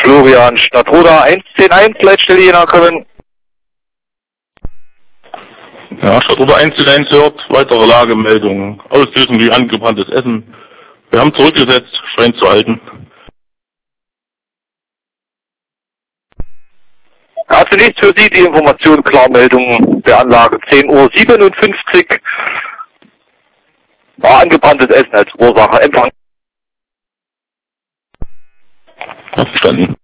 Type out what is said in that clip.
Florian Stadtroda 110.1, Leitstelle Jena kommen. Ja, Stadtroda 110.1 hört, weitere Lagemeldungen. Auslösung wie angebranntes Essen. Wir haben zurückgesetzt, scheint zu halten. Ja, zunächst für Sie die Information, Klarmeldung der Anlage 10:57 Uhr. War angebranntes Essen als Ursache. Empfang. Verstanden.